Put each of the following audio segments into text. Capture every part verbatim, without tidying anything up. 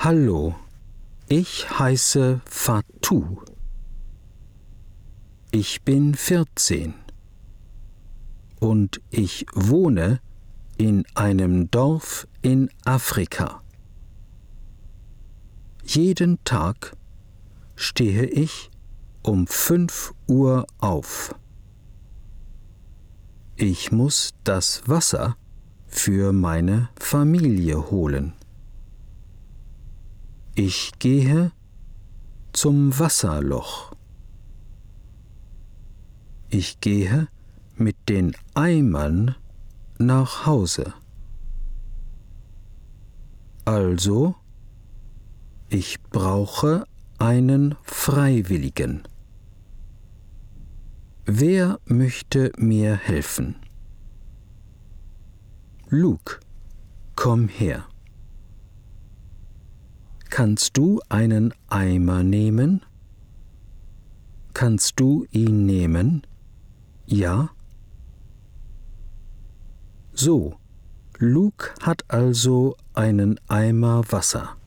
Hallo, ich heiße Fatou. Ich bin vierzehn und ich wohne in einem Dorf in Afrika. Jeden Tag stehe ich um fünf Uhr auf. Ich muss das Wasser für meine Familie holen. Ich gehe zum Wasserloch. Ich gehe mit den Eimern nach Hause. Also, ich brauche einen Freiwilligen. Wer möchte mir helfen? Luke, komm her. Kannst du einen Eimer nehmen? Kannst du ihn nehmen? Ja? So, Luke hat also einen Eimer Wasser.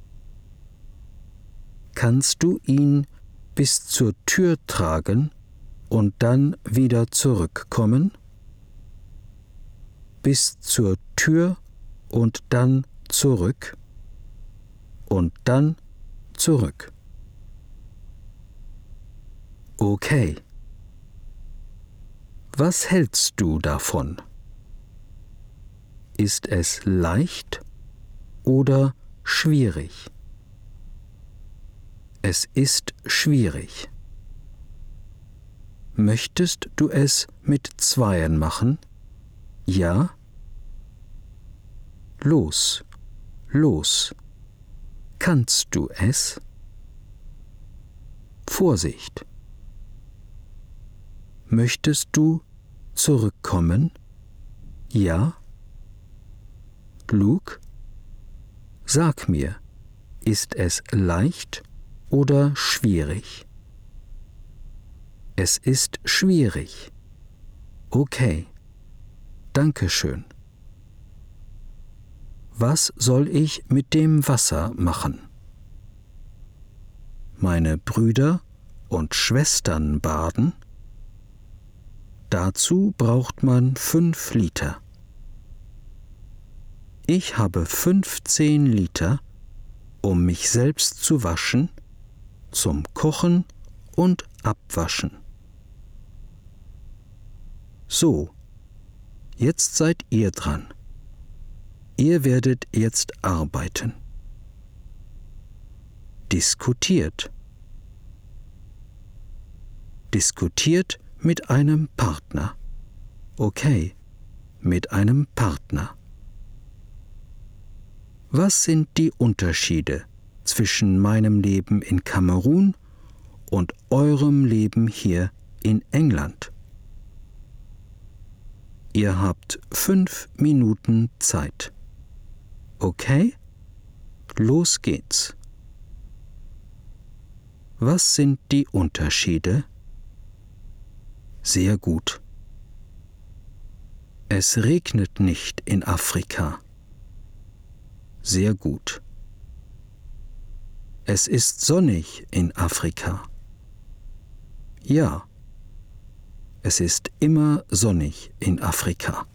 Kannst du ihn bis zur Tür tragen und dann wieder zurückkommen? Bis zur Tür und dann zurück und dann zurück. Okay. Was hältst du davon? Ist es leicht oder schwierig? Es ist schwierig. Möchtest du es mit Zweien machen? Ja? Los, los. Kannst du es? Vorsicht. Möchtest du zurückkommen? Ja? Luke, sag mir, ist es leicht oder schwierig? Es ist schwierig. Okay, danke schön. Was soll ich mit dem Wasser machen? Meine Brüder und Schwestern baden? Dazu braucht man fünf Liter. Ich habe fünfzehn Liter, um mich selbst zu waschen, zum Kochen und Abwaschen. So, jetzt seid ihr dran. Ihr werdet jetzt arbeiten. Diskutiert. Diskutiert mit einem Partner. Okay, mit einem Partner. Was sind die Unterschiede zwischen meinem Leben in Kamerun und eurem Leben hier in England? Ihr habt fünf Minuten Zeit. Okay? Los geht's. Was sind die Unterschiede? Sehr gut. Es regnet nicht in Afrika. Sehr gut. Es ist sonnig in Afrika. Ja, es ist immer sonnig in Afrika.